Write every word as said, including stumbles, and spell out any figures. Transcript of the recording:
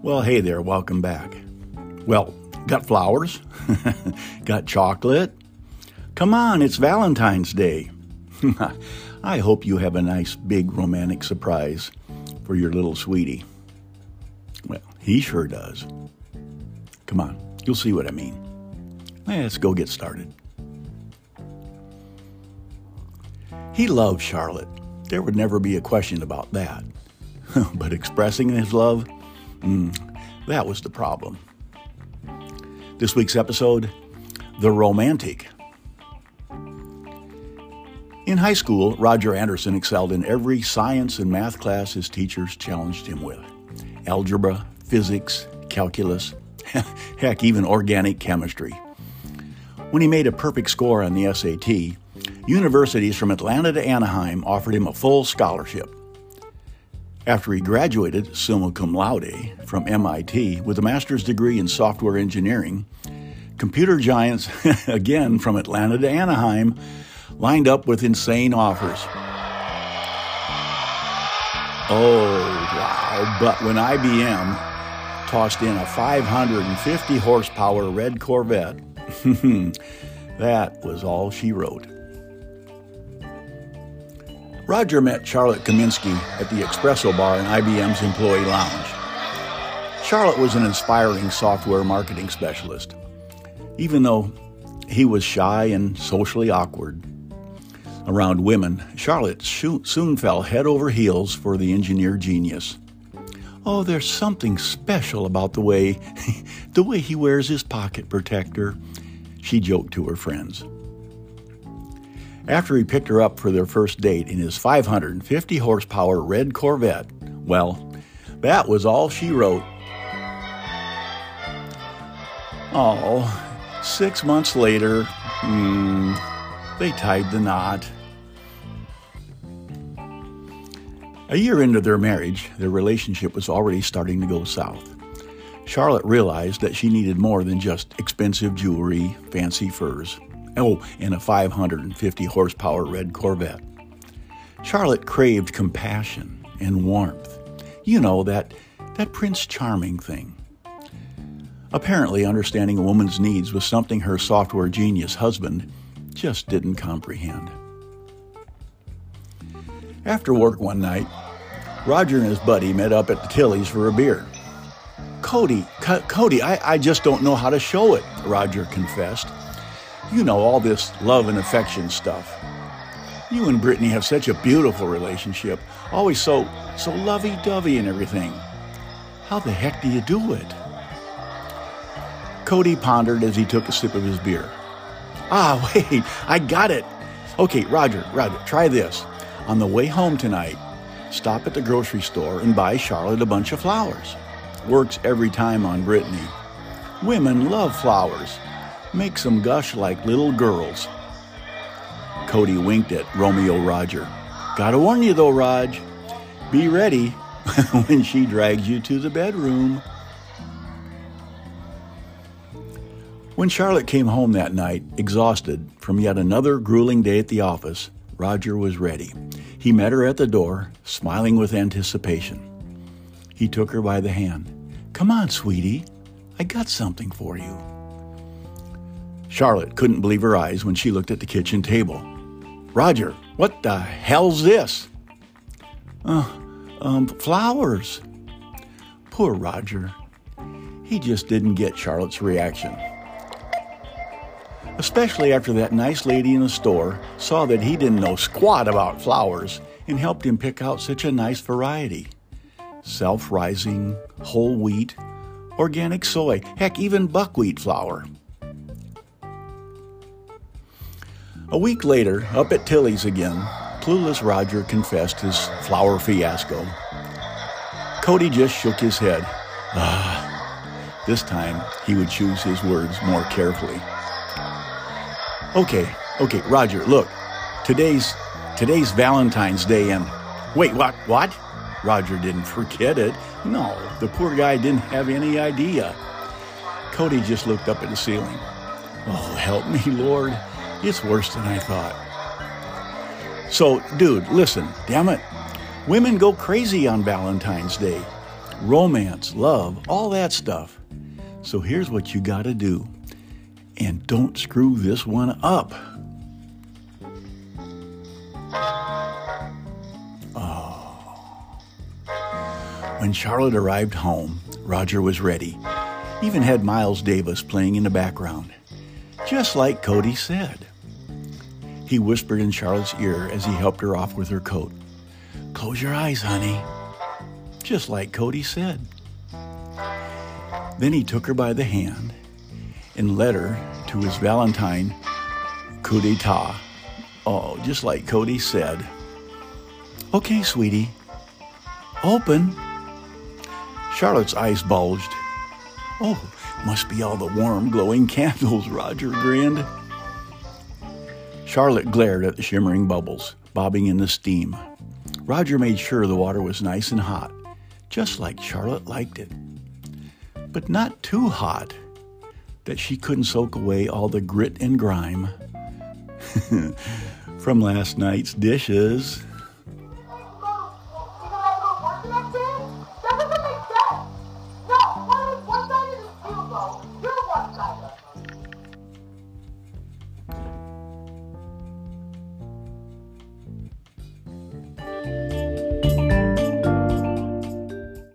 Well, hey there, welcome back. Well, got flowers? Got chocolate? Come on, it's Valentine's Day. I hope you have a nice big romantic surprise for your little sweetie. Well, he sure does. Come on, you'll see what I mean. Let's go get started. He loved Charlotte. There would never be a question about that. But expressing his love, mm, that was the problem. This week's episode, The Romantic. In high school, Roger Anderson excelled in every science and math class his teachers challenged him with. Algebra, physics, calculus, heck, even organic chemistry. When he made a perfect score on the S A T, universities from Atlanta to Anaheim offered him a full scholarship. After he graduated summa cum laude from M I T with a master's degree in software engineering, computer giants, again from Atlanta to Anaheim, lined up with insane offers. Oh, wow. But when I B M tossed in a five hundred fifty horsepower red Corvette, that was all she wrote. Roger met Charlotte Kaminsky at the Espresso Bar in I B M's employee lounge. Charlotte was an inspiring software marketing specialist, even though he was shy and socially awkward around women. Charlotte soon fell head over heels for the engineer genius. Oh, there's something special about the way, the way he wears his pocket protector, she joked to her friends. After he picked her up for their first date in his five hundred fifty horsepower red Corvette, well, that was all she wrote. Oh, six months later, hmm, they tied the knot. A year into their marriage, their relationship was already starting to go south. Charlotte realized that she needed more than just expensive jewelry, fancy furs, oh, and a five hundred fifty horsepower red Corvette. Charlotte craved compassion and warmth. You know, that, that Prince Charming thing. Apparently, understanding a woman's needs was something her software genius husband just didn't comprehend. After work one night, Roger and his buddy met up at the Tilly's for a beer. Cody, C- Cody, I, I just don't know how to show it, Roger confessed. You know, all this love and affection stuff. You and Brittany have such a beautiful relationship, always so, so lovey-dovey and everything. How the heck do you do it? Cody pondered as he took a sip of his beer. Ah, wait, I got it. Okay, Roger, Roger, try this. On the way home tonight, stop at the grocery store and buy Charlotte a bunch of flowers. Works every time on Brittany. Women love flowers. Makes them gush like little girls. Cody winked at Romeo Roger. Gotta warn you though, Raj. Be ready when she drags you to the bedroom. When Charlotte came home that night, exhausted from yet another grueling day at the office, Roger was ready. He met her at the door, smiling with anticipation. He took her by the hand. Come on, sweetie. I got something for you. Charlotte couldn't believe her eyes when she looked at the kitchen table. Roger, what the hell's this? Uh, um, flowers. Poor Roger. He just didn't get Charlotte's reaction. Especially after that nice lady in the store saw that he didn't know squat about flowers and helped him pick out such a nice variety. Self-rising, whole wheat, organic soy, heck, even buckwheat flour. A week later, up at Tilly's again, clueless Roger confessed his flower fiasco. Cody just shook his head. Ah, this time he would choose his words more carefully. Okay, okay, Roger, look, today's today's Valentine's Day and... Wait, what, what? Roger didn't forget it. No, the poor guy didn't have any idea. Cody just looked up at the ceiling. Oh, help me, Lord. It's worse than I thought. So, dude, listen, damn it. Women go crazy on Valentine's Day. romance, love, all that stuff. So here's what you gotta do. And don't screw this one up. Oh. When Charlotte arrived home, Roger was ready. Even had Miles Davis playing in the background. Just like Cody said. He whispered in Charlotte's ear as he helped her off with her coat. "Close your eyes, honey." Just like Cody said. Then he took her by the hand and led her to his Valentine coup d'etat. Oh, just like Cody said. "Okay, sweetie. Open." Charlotte's eyes bulged. "Oh, must be all the warm, glowing candles," Roger grinned. Charlotte glared at the shimmering bubbles, bobbing in the steam. Roger made sure the water was nice and hot, just like Charlotte liked it. But not too hot, that she couldn't soak away all the grit and grime from last night's dishes.